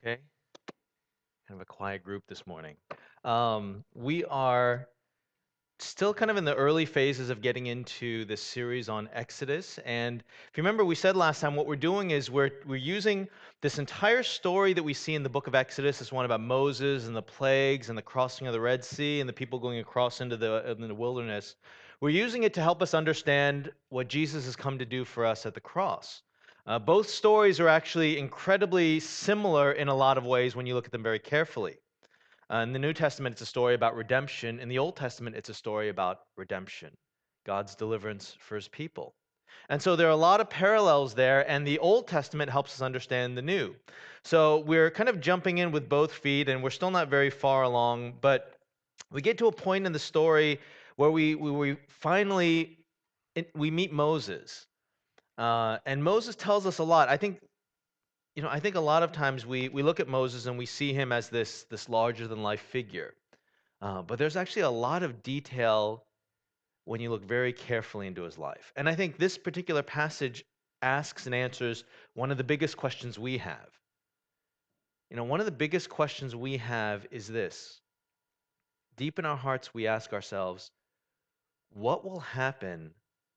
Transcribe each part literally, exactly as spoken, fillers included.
Okay, kind of a quiet group this morning. Um, we are still kind of in the early phases of getting into this series on Exodus. And if you remember, we said last time what we're doing is we're we're using this entire story that we see in the book of Exodus, this one about Moses and the plagues and the crossing of the Red Sea and the people going across into the in the wilderness. We're using it to help us understand what Jesus has come to do for us at the cross. Uh, both stories are actually incredibly similar in a lot of ways when you look at them very carefully. Uh, in the New Testament, it's a story about redemption. In the Old Testament, it's a story about redemption, God's deliverance for his people. And so there are a lot of parallels there, and the Old Testament helps us understand the New. So we're kind of jumping in with both feet, and we're still not very far along, but we get to a point in the story where we, we, we finally it, we meet Moses. Uh, and Moses tells us a lot. I think you know, I think a lot of times we we look at Moses and we see him as this this larger than life figure. Uh, but there's actually a lot of detail when you look very carefully into his life. And I think this particular passage asks and answers one of the biggest questions we have. You know, one of the biggest questions we have is this. Deep in our hearts, we ask ourselves, what will happen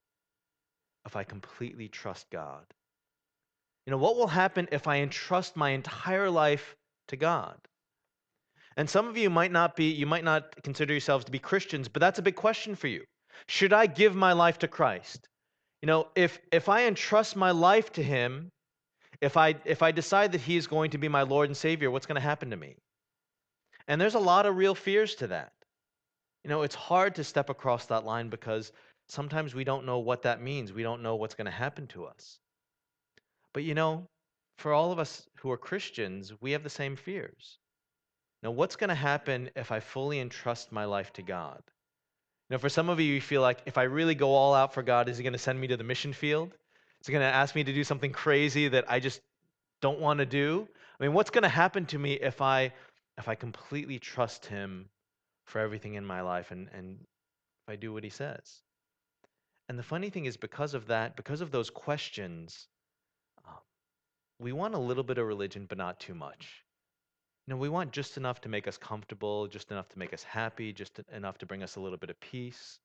if I completely trust God? You know, what will happen if I entrust my entire life to God? And some of you might not be, you might not consider yourselves to be Christians, but that's a big question for you. Should I give my life to Christ? You know, if if I entrust my life to him, if I if I decide that he is going to be my Lord and Savior, what's going to happen to me? And there's a lot of real fears to that. You know, it's hard to step across that line because sometimes we don't know what that means. We don't know what's going to happen to us. But you know, for all of us who are Christians, we have the same fears. Now, what's going to happen if I fully entrust my life to God? You know, for some of you, you feel like if I really go all out for God, is he going to send me to the mission field? Is he going to ask me to do something crazy that I just don't want to do? I mean, what's going to happen to me if I if I completely trust him for everything in my life and and if I do what he says? And the funny thing is, because of that, because of those questions, uh, we want a little bit of religion, but not too much. You know, we want just enough to make us comfortable, just enough to make us happy, just enough to bring us a little bit of peace.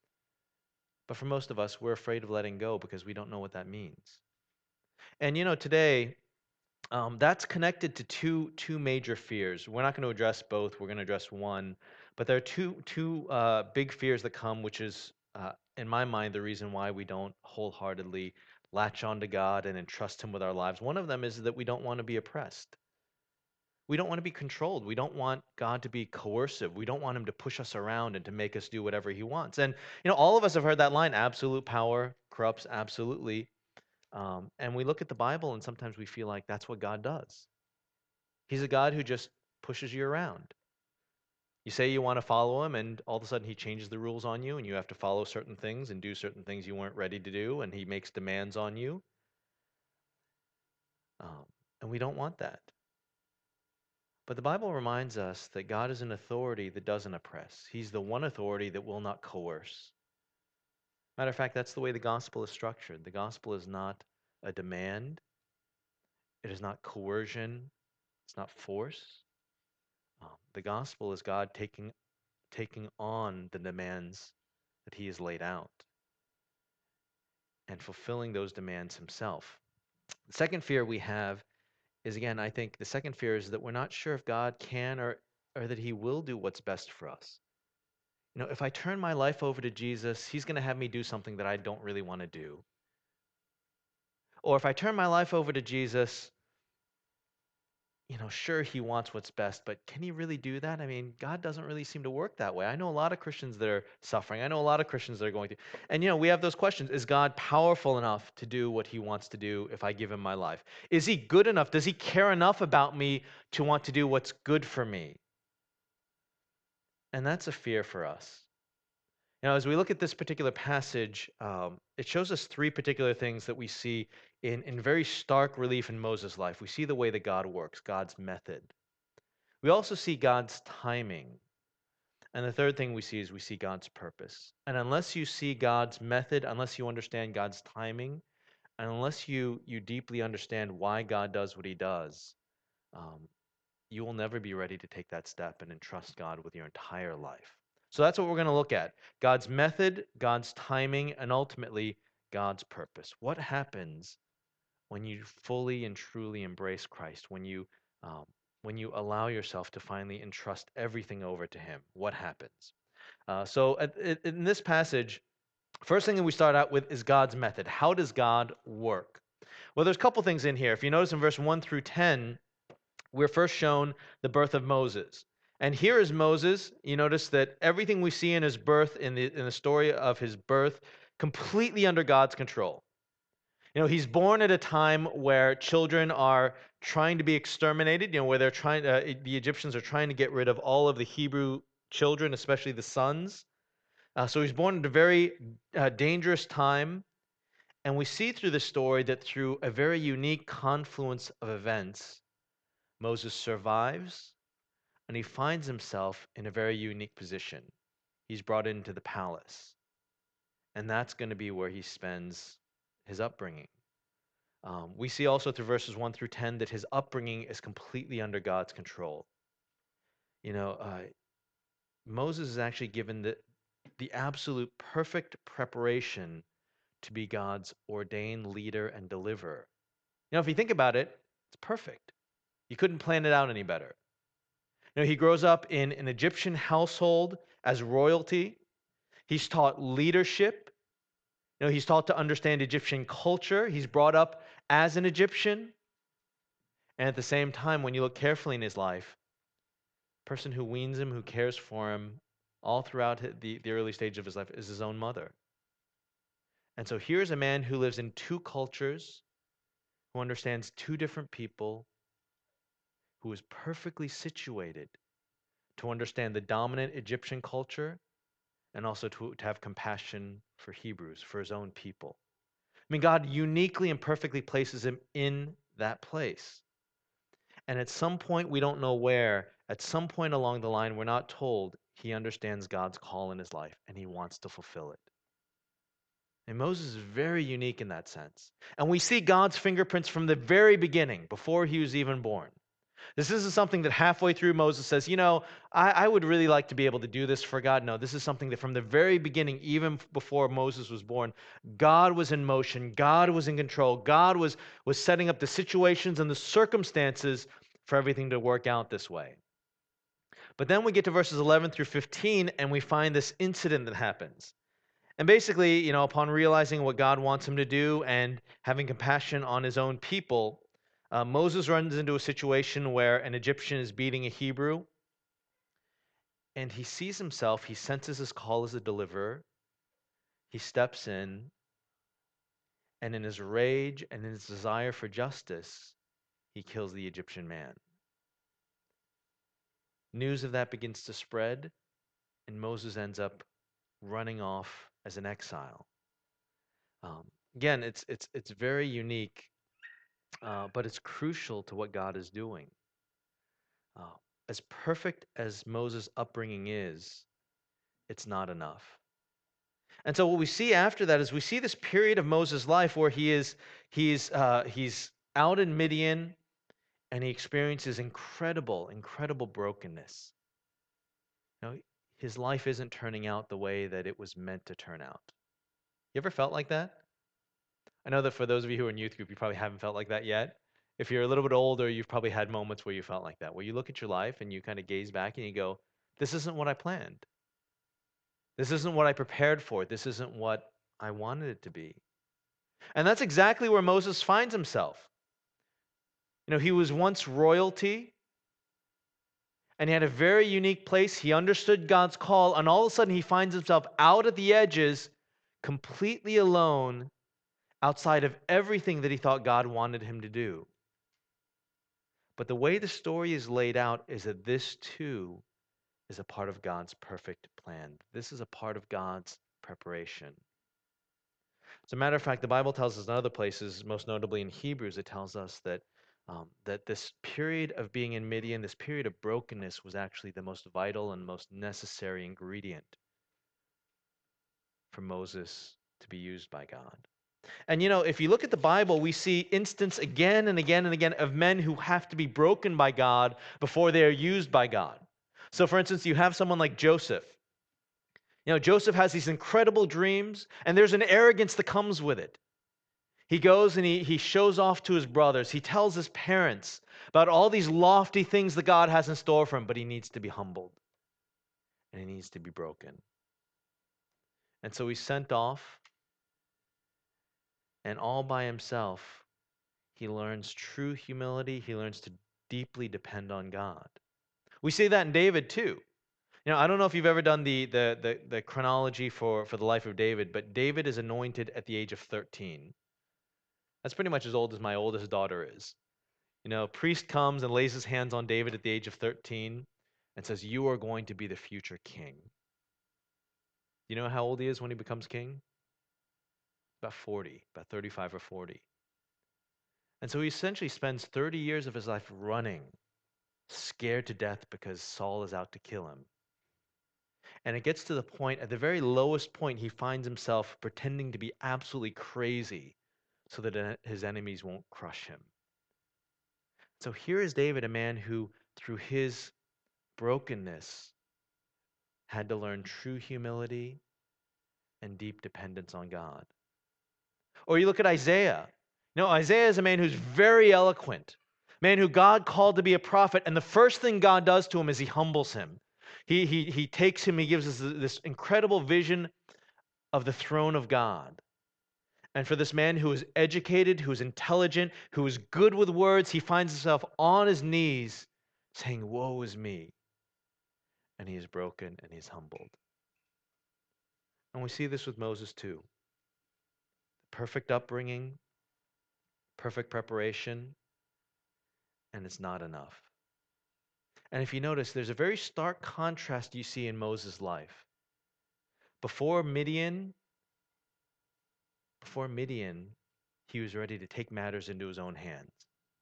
But for most of us, we're afraid of letting go because we don't know what that means. And you know, today, um, that's connected to two two major fears. We're not going to address both. We're going to address one, but there are two two uh, big fears that come, which is, uh, in my mind, the reason why we don't wholeheartedly latch on to God and entrust Him with our lives. One of them is that we don't want to be oppressed. We don't want to be controlled. We don't want God to be coercive. We don't want him to push us around and to make us do whatever he wants. And, you know, all of us have heard that line absolute power corrupts absolutely. Um, and we look at the Bible and sometimes we feel like that's what God does. He's a God who just pushes you around. You say you want to follow him, and all of a sudden he changes the rules on you, and you have to follow certain things and do certain things you weren't ready to do, and he makes demands on you. Um, and we don't want that. But the Bible reminds us that God is an authority that doesn't oppress. He's the one authority that will not coerce. Matter of fact, that's the way the gospel is structured. The gospel is not a demand, it is not coercion, it's not force. Um, the gospel is God taking, taking on the demands that he has laid out and fulfilling those demands himself. The second fear we have is, again, I think the second fear is that we're not sure if God can or, or that he will do what's best for us. You know, if I turn my life over to Jesus, he's going to have me do something that I don't really want to do. Or if I turn my life over to Jesus, you know, sure, he wants what's best, but can he really do that? I mean, God doesn't really seem to work that way. I know a lot of Christians that are suffering. I know a lot of Christians that are going through. And, you know, we have those questions. Is God powerful enough to do what he wants to do if I give him my life? Is he good enough? Does he care enough about me to want to do what's good for me? And that's a fear for us. Now, as we look at this particular passage, um, it shows us three particular things that we see in, in very stark relief in Moses' life. We see the way that God works, God's method. We also see God's timing. And the third thing we see is we see God's purpose. And unless you see God's method, unless you understand God's timing, and unless you, you deeply understand why God does what he does, um, you will never be ready to take that step and entrust God with your entire life. So that's what we're going to look at: God's method, God's timing, and ultimately God's purpose. What happens when you fully and truly embrace Christ, when you um, when you allow yourself to finally entrust everything over to Him? What happens? Uh, so at, at- in this passage, first thing that we start out with is God's method. How does God work? Well, there's a couple things in here. If you notice in verse one through ten, we're first shown the birth of Moses. And here is Moses. You notice that everything we see in his birth, in the, in the story of his birth, completely under God's control. You know, he's born at a time where children are trying to be exterminated, you know, where they're trying, uh, the Egyptians are trying to get rid of all of the Hebrew children, especially the sons. Uh, so he's born at a very uh, dangerous time. And we see through the story that through a very unique confluence of events, Moses survives and he finds himself in a very unique position. He's brought into the palace, and that's going to be where he spends his upbringing. Um, we see also through verses one through ten that his upbringing is completely under God's control. You know, uh, Moses is actually given the, the absolute perfect preparation to be God's ordained leader and deliverer. You know, if you think about it, it's perfect. You couldn't plan it out any better. You know, he grows up in an Egyptian household as royalty. He's taught leadership. You know, he's taught to understand Egyptian culture. He's brought up as an Egyptian. And at the same time, when you look carefully in his life, the person who weans him, who cares for him, all throughout the, the early stage of his life is his own mother. And so here's a man who lives in two cultures, who understands two different people, who is perfectly situated to understand the dominant Egyptian culture and also to, to have compassion for Hebrews, for his own people. I mean, God uniquely and perfectly places him in that place. And at some point, we don't know where, at some point along the line, we're not told, he understands God's call in his life and he wants to fulfill it. And Moses is very unique in that sense. And we see God's fingerprints from the very beginning, before he was even born. This isn't something that halfway through Moses says, you know, I, I would really like to be able to do this for God. No, this is something that from the very beginning, even before Moses was born, God was in motion. God was in control. God was, was setting up the situations and the circumstances for everything to work out this way. But then we get to verses eleven through fifteen, and we find this incident that happens. And basically, you know, upon realizing what God wants him to do and having compassion on his own people, uh, Moses runs into a situation where an Egyptian is beating a Hebrew, and he sees himself, he senses his call as a deliverer, he steps in, and in his rage and in his desire for justice, he kills the Egyptian man. News of that begins to spread, and Moses ends up running off as an exile. Um, again, it's it's it's very unique, uh, but it's crucial to what God is doing. Uh, as perfect as Moses' upbringing is, it's not enough. And so what we see after that is we see this period of Moses' life where he is he's uh, he's out in Midian and he experiences incredible, incredible brokenness. You know, his life isn't turning out the way that it was meant to turn out. You ever felt like that? I know that for those of you who are in youth group, you probably haven't felt like that yet. If you're a little bit older, you've probably had moments where you felt like that, where you look at your life and you kind of gaze back and you go, this isn't what I planned. This isn't what I prepared for. This isn't what I wanted it to be. And that's exactly where Moses finds himself. You know, he was once royalty and he had a very unique place. He understood God's call, and all of a sudden he finds himself out at the edges, completely alone, outside of everything that he thought God wanted him to do. But the way the story is laid out is that this too is a part of God's perfect plan. This is a part of God's preparation. As a matter of fact, the Bible tells us in other places, most notably in Hebrews, it tells us that um, that this period of being in Midian, this period of brokenness, was actually the most vital and most necessary ingredient for Moses to be used by God. And you know, if you look at the Bible, we see instance again and again and again of men who have to be broken by God before they are used by God. So, for instance, you have someone like Joseph. You know, Joseph has these incredible dreams, and there's an arrogance that comes with it. He goes and he, he shows off to his brothers. He tells his parents about all these lofty things that God has in store for him, but he needs to be humbled and he needs to be broken. And so he's sent off, and all by himself, he learns true humility. He learns to deeply depend on God. We see that in David too. You know, I don't know if you've ever done the, the, the, the chronology for, for the life of David, but David is anointed at the age of thirteen. That's pretty much as old as my oldest daughter is. You know, a priest comes and lays his hands on David at the age of thirteen and says, "You are going to be the future king." You know how old he is when he becomes king? About forty, about thirty-five or forty. And so he essentially spends thirty years of his life running, scared to death because Saul is out to kill him. And it gets to the point, at the very lowest point, he finds himself pretending to be absolutely crazy so that his enemies won't crush him. So here is David, a man who, through his brokenness, had to learn true humility and deep dependence on God. Or you look at Isaiah. No, Isaiah is a man who's very eloquent, man who God called to be a prophet, and the first thing God does to him is he humbles him. He, he, he takes him, he gives us this incredible vision of the throne of God. And for this man who is educated, who is intelligent, who is good with words, he finds himself on his knees saying, "Woe is me." And he is broken and he's humbled. And we see this with Moses too. Perfect upbringing, perfect preparation, and it's not enough. And if you notice, there's a very stark contrast you see in Moses' life. Before Midian, before Midian, he was ready to take matters into his own hands.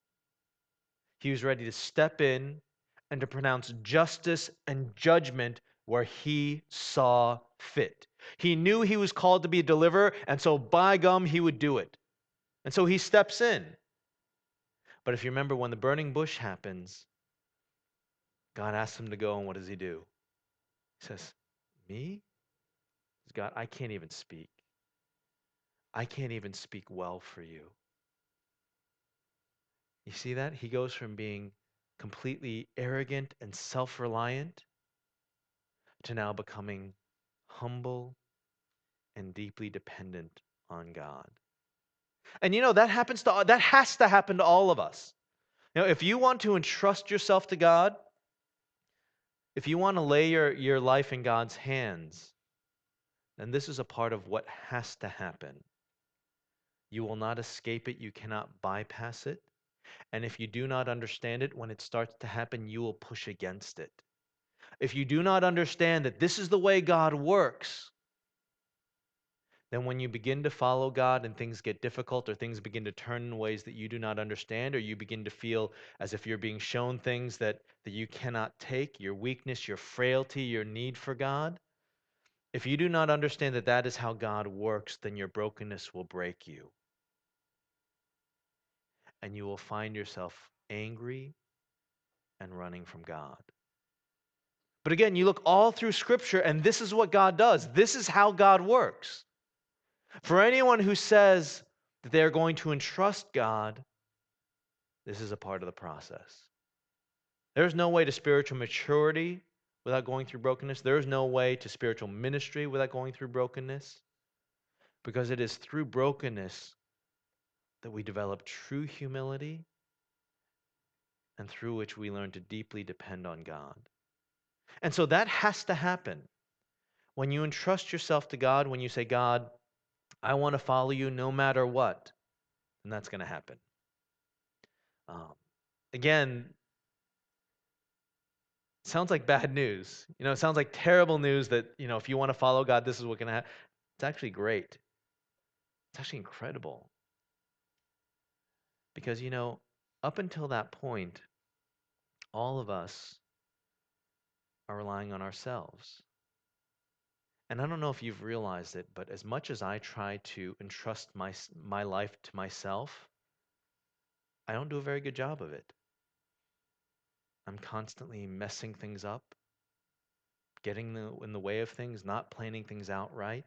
He was ready to step in and to pronounce justice and judgment where he saw fit. He knew he was called to be a deliverer, and so by gum, he would do it. And so he steps in. But if you remember, when the burning bush happens, God asks him to go, and what does he do? He says, "Me? God, I can't even speak. I can't even speak well for you." You see that? He goes from being completely arrogant and self-reliant to now becoming humble and deeply dependent on God. And you know, that happens to that has to happen to all of us. You know, if you want to entrust yourself to God, if you want to lay your, your life in God's hands, then this is a part of what has to happen. You will not escape it. You cannot bypass it. And if you do not understand it, when it starts to happen, you will push against it. If you do not understand that this is the way God works, then when you begin to follow God and things get difficult or things begin to turn in ways that you do not understand, or you begin to feel as if you're being shown things that, that you cannot take, your weakness, your frailty, your need for God, if you do not understand that that is how God works, then your brokenness will break you. And you will find yourself angry and running from God. But again, you look all through Scripture, and this is what God does. This is how God works. For anyone who says that they are going to entrust God, this is a part of the process. There's no way to spiritual maturity without going through brokenness. There is no way to spiritual ministry without going through brokenness. Because it is through brokenness that we develop true humility and through which we learn to deeply depend on God. And so that has to happen. When you entrust yourself to God, when you say, "God, I want to follow you no matter what," then that's going to happen. Um, again, sounds like bad news. You know, it sounds like terrible news that, you know, if you want to follow God, this is what's going to happen. It's actually great. It's actually incredible. Because, you know, up until that point, all of us are relying on ourselves. And I don't know if you've realized it, but as much as I try to entrust my, my life to myself, I don't do a very good job of it. I'm constantly messing things up, getting the, in the way of things, not planning things out right.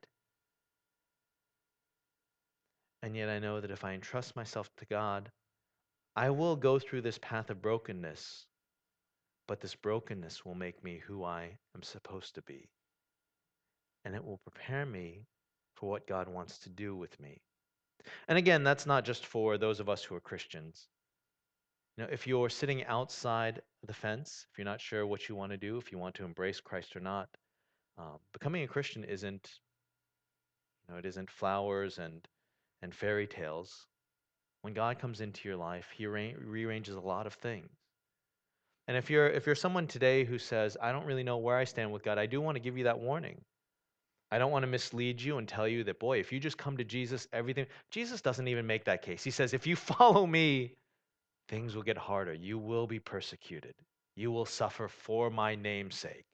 And yet I know that if I entrust myself to God, I will go through this path of brokenness, but this brokenness will make me who I am supposed to be. And it will prepare me for what God wants to do with me. And again, that's not just for those of us who are Christians. You know, if you're sitting outside the fence, if you're not sure what you want to do, if you want to embrace Christ or not, um, becoming a Christian isn't, you know, it isn't flowers and and fairy tales. When God comes into your life, He arra- rearranges a lot of things. And if you're if you're someone today who says, "I don't really know where I stand with God," I do want to give you that warning. I don't want to mislead you and tell you that, boy, if you just come to Jesus, everything. Jesus doesn't even make that case. He says, if you follow me, things will get harder. You will be persecuted. You will suffer for my name's sake.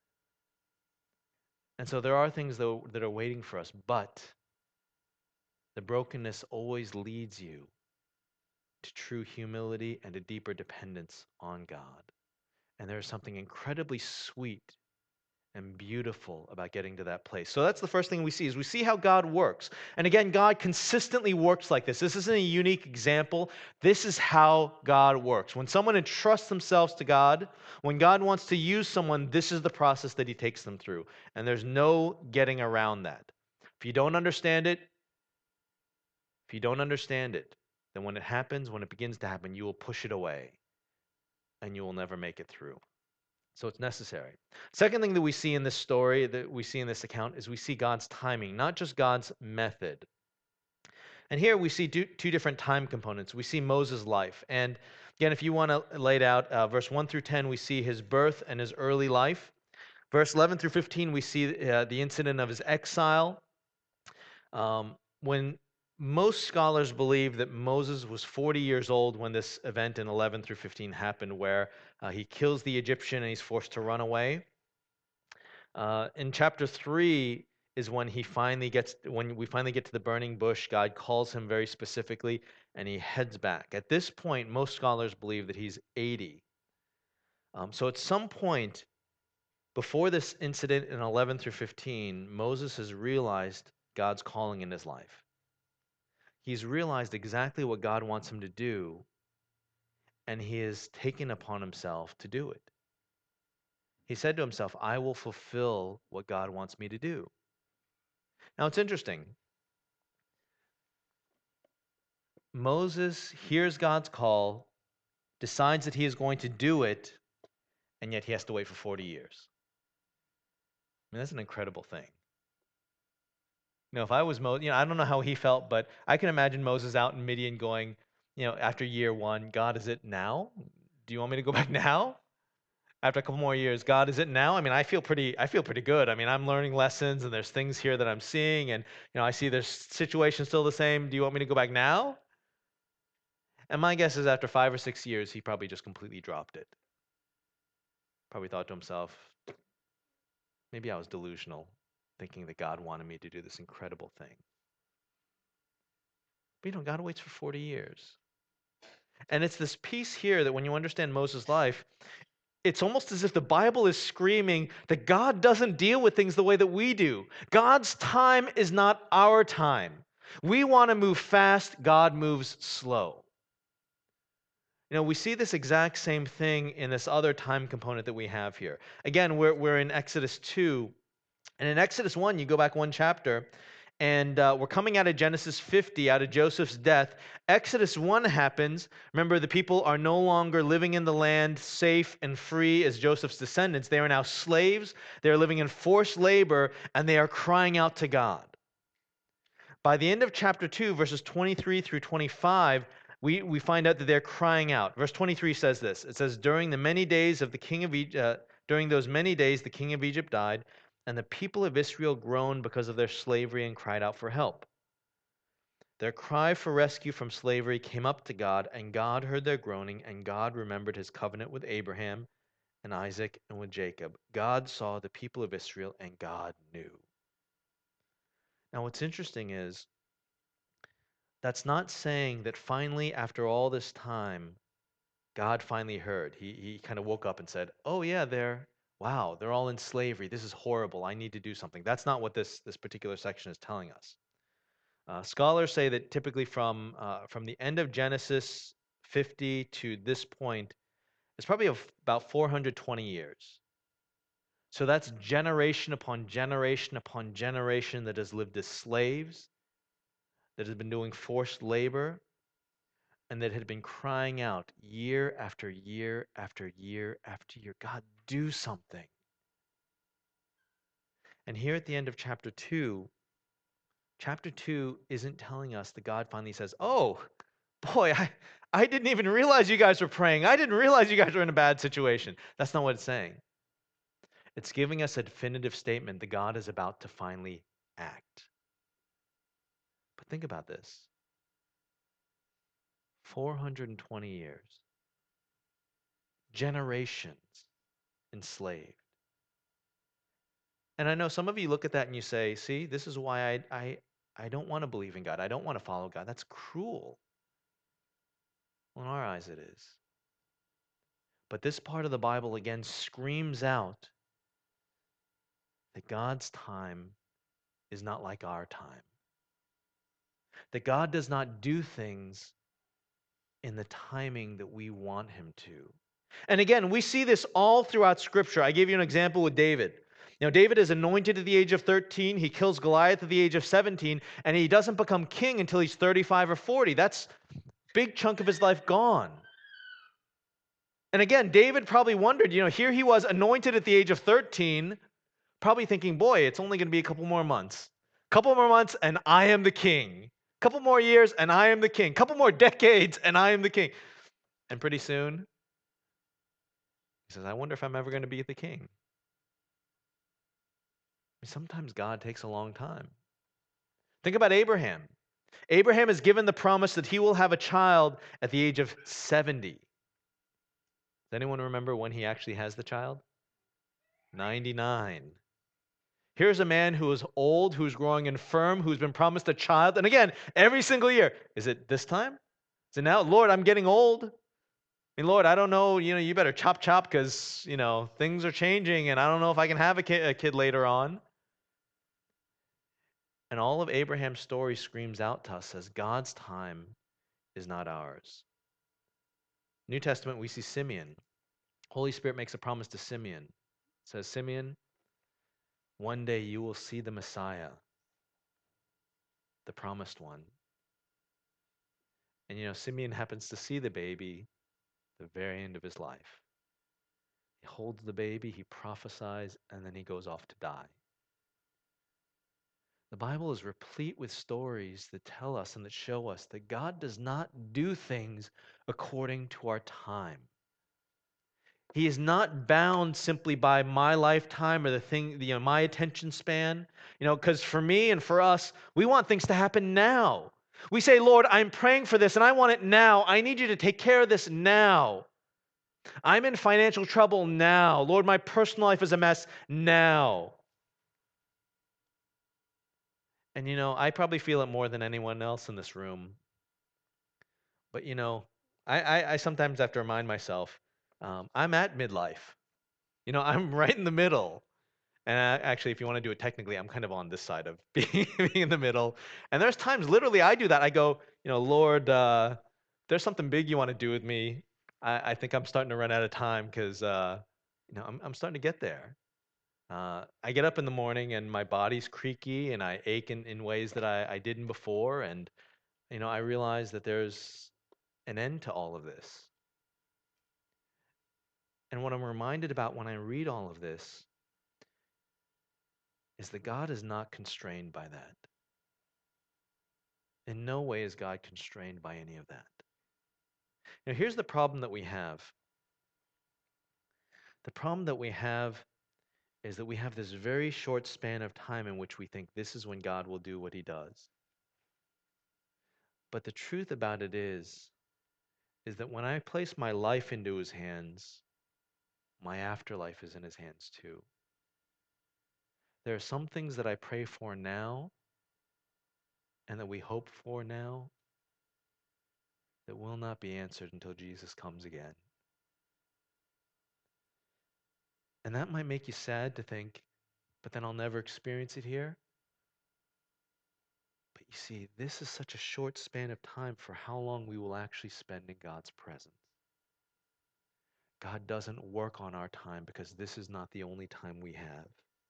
And so there are things though that are waiting for us, but the brokenness always leads you to true humility and a deeper dependence on God. And there's something incredibly sweet and beautiful about getting to that place. So that's the first thing we see is we see how God works. And again, God consistently works like this. This isn't a unique example. This is how God works. When someone entrusts themselves to God, when God wants to use someone, this is the process that he takes them through. And there's no getting around that. If you don't understand it, if you don't understand it, then when it happens, when it begins to happen, you will push it away and you will never make it through. So it's necessary. Second thing that we see in this story, that we see in this account, is we see God's timing, not just God's method. And here we see two, two different time components. We see Moses' life. And again, if you want to lay it out, uh, verse one through ten, we see his birth and his early life. Verse eleven through fifteen, we see uh, the incident of his exile. Um, when most scholars believe that Moses was forty years old when this event in eleven through fifteen happened, where uh, he kills the Egyptian and he's forced to run away. Uh, in chapter three is when he finally gets, when we finally get to the burning bush. God calls him very specifically, and he heads back. At this point, most scholars believe that he's eighty. Um, so at some point before this incident in eleven through fifteen, Moses has realized God's calling in his life. He's realized exactly what God wants him to do, and he has taken upon himself to do it. He said to himself, I will fulfill what God wants me to do. Now it's interesting. Moses hears God's call, decides that he is going to do it, and yet he has to wait for forty years. I mean, that's an incredible thing. You know, if I was Moses, you know, I don't know how he felt, but I can imagine Moses out in Midian going, you know, after year one, God, is it now? Do you want me to go back now? After a couple more years, God, is it now? I mean, I feel pretty, I feel pretty good. I mean, I'm learning lessons, and there's things here that I'm seeing, and you know, I see there's situations still the same. Do you want me to go back now? And my guess is after five or six years, he probably just completely dropped it. Probably thought to himself, maybe I was delusional, thinking that God wanted me to do this incredible thing. But you know, God waits for forty years. And it's this piece here that when you understand Moses' life, it's almost as if the Bible is screaming that God doesn't deal with things the way that we do. God's time is not our time. We want to move fast, God moves slow. You know, we see this exact same thing in this other time component that we have here. Again, we're, we're in Exodus two. And in Exodus one, you go back one chapter, and uh, we're coming out of Genesis fifty, out of Joseph's death. Exodus one happens. Remember, the people are no longer living in the land safe and free as Joseph's descendants. They are now slaves. They are living in forced labor, and they are crying out to God. By the end of chapter two, verses twenty-three through twenty-five, we, we find out that they're crying out. Verse twenty-three says this. It says, during the many days of the king of Egypt, uh, during those many days the king of Egypt died, and the people of Israel groaned because of their slavery and cried out for help. Their cry for rescue from slavery came up to God, and God heard their groaning, and God remembered his covenant with Abraham and Isaac and with Jacob. God saw the people of Israel, and God knew. Now, what's interesting is that's not saying that finally, after all this time, God finally heard. He, he kind of woke up and said, "Oh, yeah, they're, wow, they're all in slavery. This is horrible. I need to do something." That's not what this, this particular section is telling us. Uh, scholars say that typically from, uh, from the end of Genesis fifty to this point, it's probably of about four hundred twenty years. So that's generation upon generation upon generation that has lived as slaves, that has been doing forced labor, and that had been crying out year after year after year after year, "God, do something." And here at the end of chapter two, chapter two isn't telling us that God finally says, "Oh, boy, I, I didn't even realize you guys were praying. I didn't realize you guys were in a bad situation." That's not what it's saying. It's giving us a definitive statement that God is about to finally act. But think about this: four hundred twenty years, generations enslaved. And I know some of you look at that and you say, "See, this is why I, I, I don't want to believe in God. I don't want to follow God. That's cruel." Well, in our eyes, it is. But this part of the Bible again screams out that God's time is not like our time. That God does not do things in the timing that we want him to. And again, we see this all throughout Scripture. I gave you an example with David. Now, David is anointed at the age of thirteen. He kills Goliath at the age of seventeen, and he doesn't become king until he's thirty-five or forty. That's a big chunk of his life gone. And again, David probably wondered, you know, here he was anointed at the age of thirteen, probably thinking, boy, it's only going to be a couple more months. Couple more months, and I am the king. Couple more years, and I am the king. Couple more decades, and I am the king. And pretty soon, he says, "I wonder if I'm ever going to be the king." Sometimes God takes a long time. Think about Abraham. Abraham is given the promise that he will have a child at the age of seventy. Does anyone remember when he actually has the child? ninety-nine. Here's a man who is old, who's growing infirm, who's been promised a child. And again, every single year, is it this time? Is it now? Lord, I'm getting old. I mean, Lord, I don't know, you know, you better chop chop because, you know, things are changing and I don't know if I can have a kid, a kid later on. And all of Abraham's story screams out to us as God's time is not ours. New Testament, we see Simeon. Holy Spirit makes a promise to Simeon. It says, "Simeon, one day you will see the Messiah, the promised one." And you know, Simeon happens to see the baby the very end of his life. He holds the baby, he prophesies, and then he goes off to die. The Bible is replete with stories that tell us and that show us that God does not do things according to our time. He is not bound simply by my lifetime or the thing, you know, my attention span. You know, because for me and for us, we want things to happen now. We say, "Lord, I'm praying for this and I want it now. I need you to take care of this now. I'm in financial trouble now. Lord, my personal life is a mess now." And you know, I probably feel it more than anyone else in this room. But you know, I, I, I sometimes have to remind myself, um, I'm at midlife. You know, I'm right in the middle. And uh, actually, if you want to do it technically, I'm kind of on this side of being, being in the middle. And there's times, literally, I do that. I go, you know, "Lord, uh, there's something big you want to do with me. I, I think I'm starting to run out of time because, uh, you know, I'm, I'm starting to get there." Uh, I get up in the morning and my body's creaky and I ache in, in ways that I, I didn't before. And, you know, I realize that there's an end to all of this. And what I'm reminded about when I read all of this is that God is not constrained by that. In no way is God constrained by any of that. Now, here's the problem that we have. The problem that we have is that we have this very short span of time in which we think this is when God will do what he does. But the truth about it is, is that when I place my life into his hands, my afterlife is in his hands too. There are some things that I pray for now and that we hope for now that will not be answered until Jesus comes again. And that might make you sad to think, but then I'll never experience it here. But you see, this is such a short span of time for how long we will actually spend in God's presence. God doesn't work on our time because this is not the only time we have.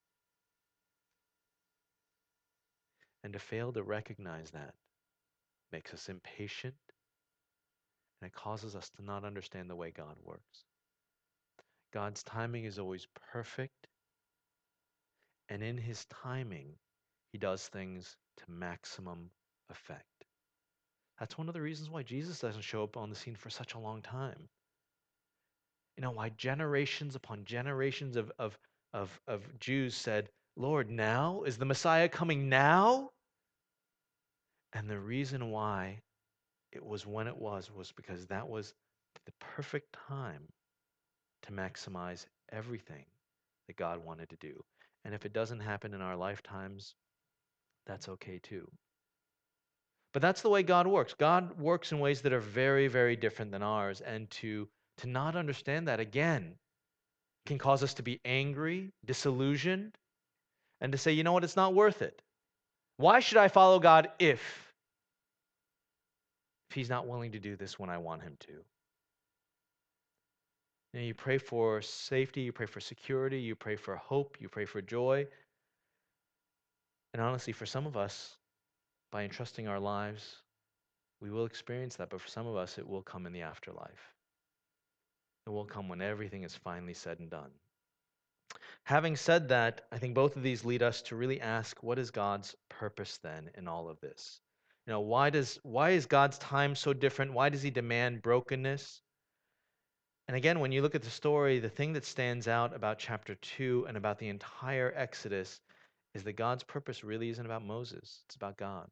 And to fail to recognize that makes us impatient, and it causes us to not understand the way God works. God's timing is always perfect, and in his timing, he does things to maximum effect. That's one of the reasons why Jesus doesn't show up on the scene for such a long time. You know, why generations upon generations of, of, of, of Jews said, Lord, now? Is the Messiah coming now? And the reason why it was when it was was because that was the perfect time to maximize everything that God wanted to do. And if it doesn't happen in our lifetimes, that's okay too. But that's the way God works. God works in ways that are very, very different than ours. And to, to not understand that, again, can cause us to be angry, disillusioned, and to say, you know what, it's not worth it. Why should I follow God if, if he's not willing to do this when I want him to? You know, you pray for safety, you pray for security, you pray for hope, you pray for joy. And honestly, for some of us, by entrusting our lives, we will experience that. But for some of us, it will come in the afterlife. It will come when everything is finally said and done. Having said that, I think both of these lead us to really ask, what is God's purpose then in all of this? You know, why does why is God's time so different? Why does he demand brokenness? And again, when you look at the story, the thing that stands out about chapter two and about the entire Exodus is that God's purpose really isn't about Moses, it's about God.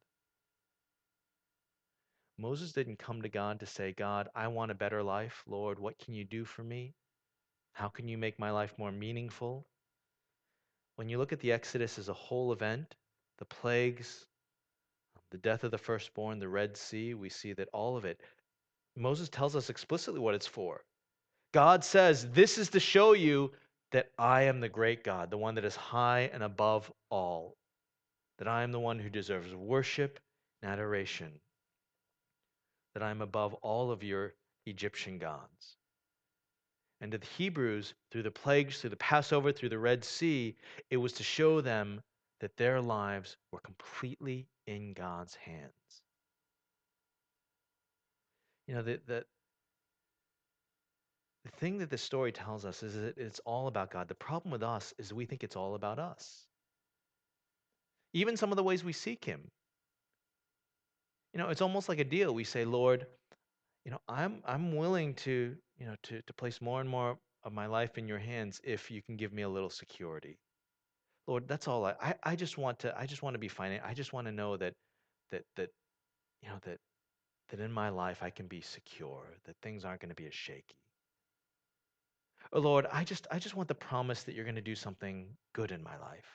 Moses didn't come to God to say, God, I want a better life. Lord, what can you do for me? How can you make my life more meaningful? When you look at the Exodus as a whole event, the plagues, the death of the firstborn, the Red Sea, we see that all of it, Moses tells us explicitly what it's for. God says, this is to show you that I am the great God, the one that is high and above all, that I am the one who deserves worship and adoration, that I am above all of your Egyptian gods. And to the Hebrews, through the plagues, through the Passover, through the Red Sea, it was to show them that their lives were completely in God's hands. You know, the, the, the thing that this story tells us is that it's all about God. The problem with us is we think it's all about us. Even some of the ways we seek him. You know, it's almost like a deal. We say, Lord, you know, I'm I'm willing to, you know, to, to place more and more of my life in your hands if you can give me a little security. Lord, that's all I, I, I just want to I just want to be fine. I just want to know that that that you know that that in my life I can be secure, that things aren't going to be as shaky. Oh Lord, I just I just want the promise that you're going to do something good in my life.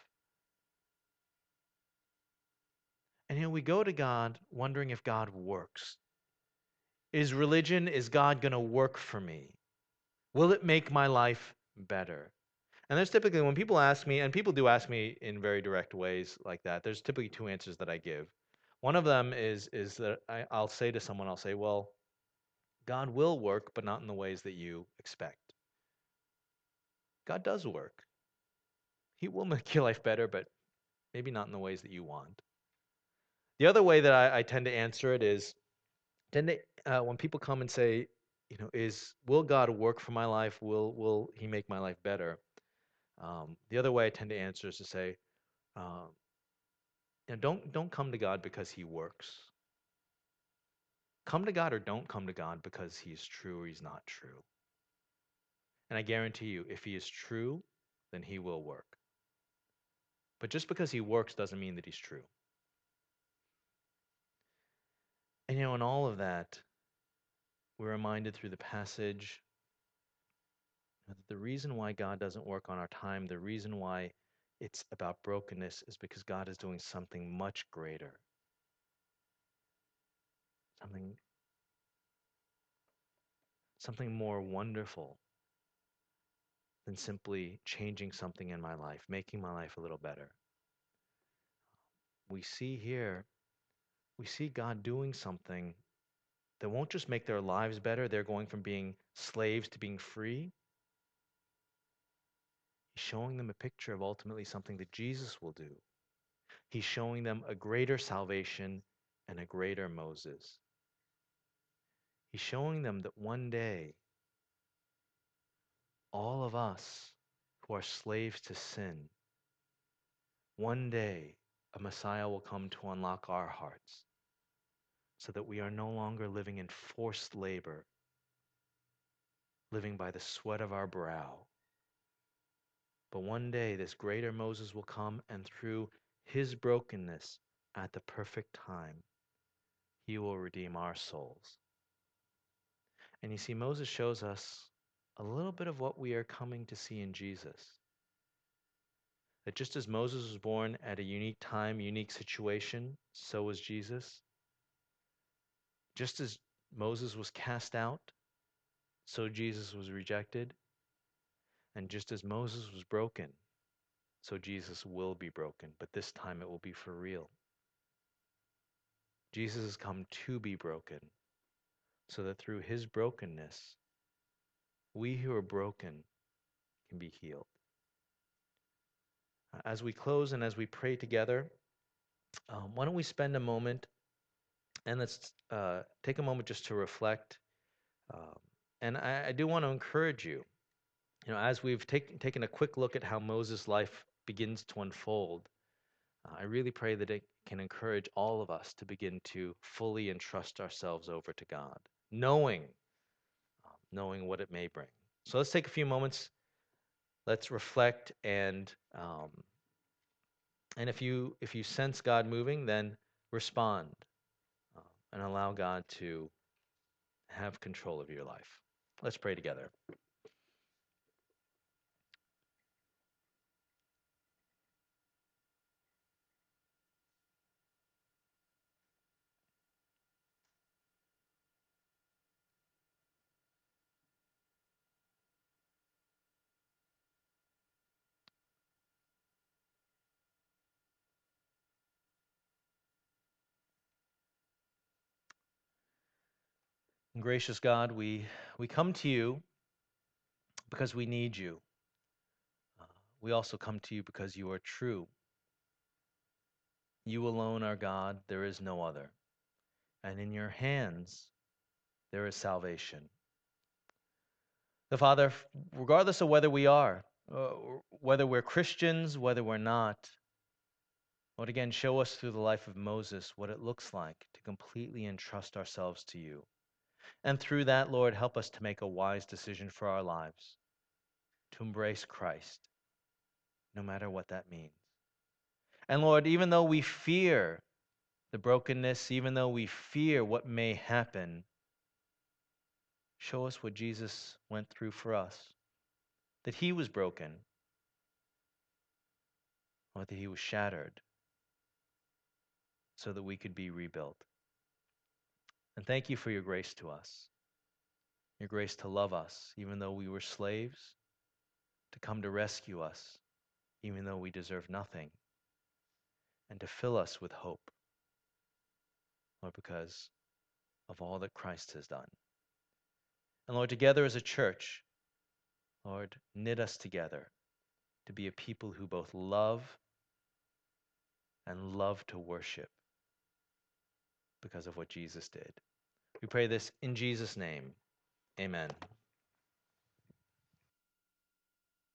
And you know, we go to God wondering if God works. Is religion, is God going to work for me? Will it make my life better? And there's typically, when people ask me, and people do ask me in very direct ways like that, there's typically two answers that I give. One of them is is that I, I'll say to someone, I'll say, well, God will work, but not in the ways that you expect. God does work. He will make your life better, but maybe not in the ways that you want. The other way that I, I tend to answer it is, tend to, uh, when people come and say, you know, is will God work for my life? Will will He make my life better? Um, the other way I tend to answer is to say, um, you know, don't don't come to God because He works. Come to God or don't come to God because He's true or He's not true. And I guarantee you, if He is true, then He will work. But just because He works doesn't mean that He's true. And you know, in all of that, we're reminded through the passage that the reason why God doesn't work on our time, the reason why it's about brokenness is because God is doing something much greater. something, something more wonderful than simply changing something in my life, making my life a little better. We see here, we see God doing something that won't just make their lives better. They're going from being slaves to being free. He's showing them a picture of ultimately something that Jesus will do. He's showing them a greater salvation and a greater Moses. He's showing them that one day, all of us who are slaves to sin, one day a Messiah will come to unlock our hearts so that we are no longer living in forced labor, living by the sweat of our brow. But one day this greater Moses will come, and through his brokenness at the perfect time, he will redeem our souls. And you see, Moses shows us a little bit of what we are coming to see in Jesus. That just as Moses was born at a unique time, unique situation, so was Jesus. Just as Moses was cast out, so Jesus was rejected. And just as Moses was broken, so Jesus will be broken, but this time it will be for real. Jesus has come to be broken, so that through his brokenness, we who are broken can be healed. As we close and as we pray together, um, why don't we spend a moment and let's uh, take a moment just to reflect. Um, and I, I do want to encourage you, you know, as we've take, taken a quick look at how Moses' life begins to unfold, uh, I really pray that it can encourage all of us to begin to fully entrust ourselves over to God, knowing, um, knowing what it may bring. So let's take a few moments. Let's reflect, and um, and if you if you sense God moving, then respond uh, and allow God to have control of your life. Let's pray together. Gracious God, we we come to you because we need you. Uh, we also come to you because you are true. You alone are God, there is no other. And in your hands there is salvation. The Father, regardless of whether we are, uh, whether we're Christians, whether we're not, Lord, again, show us through the life of Moses what it looks like to completely entrust ourselves to you. And through that, Lord, help us to make a wise decision for our lives, to embrace Christ, no matter what that means. And Lord, even though we fear the brokenness, even though we fear what may happen, show us what Jesus went through for us, that he was broken, or that he was shattered, so that we could be rebuilt. And thank you for your grace to us, your grace to love us, even though we were slaves, to come to rescue us, even though we deserve nothing, and to fill us with hope, Lord, because of all that Christ has done. And Lord, together as a church, Lord, knit us together to be a people who both love and love to worship because of what Jesus did. We pray this in Jesus' name. Amen.